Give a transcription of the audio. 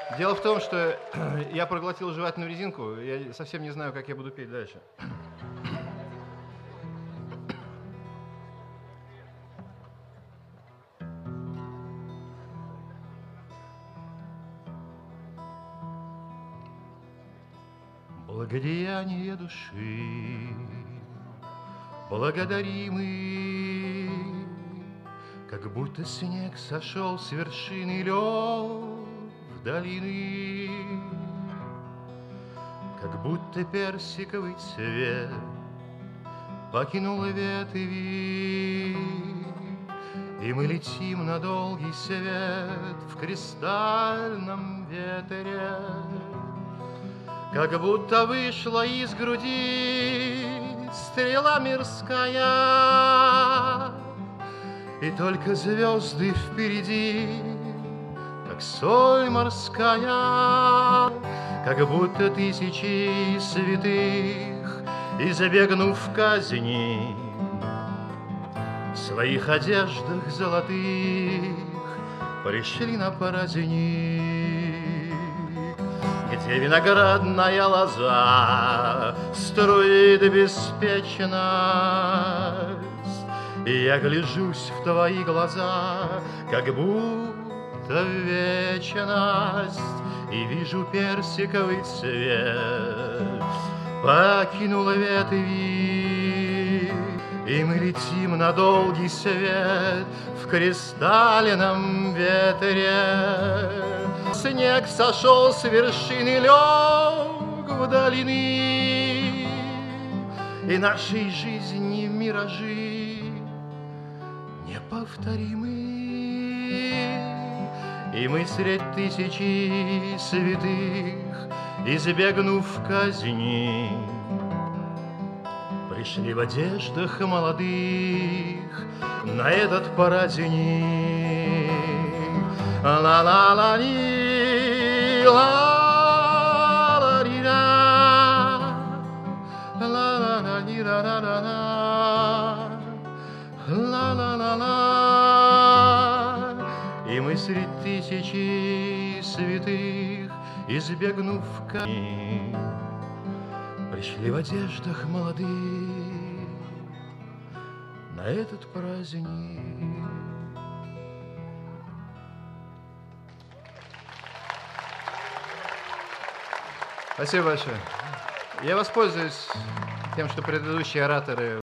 Дело в том, что я проглотил жевательную резинку, я совсем не знаю, как я буду петь дальше. Благодеяние души благодаримый, как будто снег сошел с вершины лёг в долины, как будто персиковый цвет покинул ветви, и мы летим на долгий свет в кристальном ветре. Как будто вышла из груди стрела мирская, и только звезды впереди, как соль морская, как будто тысячи святых, избегнув казни, в своих одеждах золотых пришли на праздник, где виноградная лоза струит беспечность, и я гляжусь в твои глаза, как будто в вечность, и вижу персиковый цвет покинул ветви, и мы летим на долгий свет в кристальном ветре. Снег сошел с вершины, лег в долины, и нашей жизни миражи неповторимы. И мы средь тысячи святых, избегнув казни, пришли в одеждах молодых на этот праздник. Ла-ла-ла-ли, ла-ла-ли-ла, ла-ла-ла-ли-ла-ла-ла-ла, ла-ла-ла-ла. И мы средь тысячи святых, избегнув казни, пришли в одеждах молодых на этот праздник. Спасибо большое. Я воспользуюсь тем, что предыдущие ораторы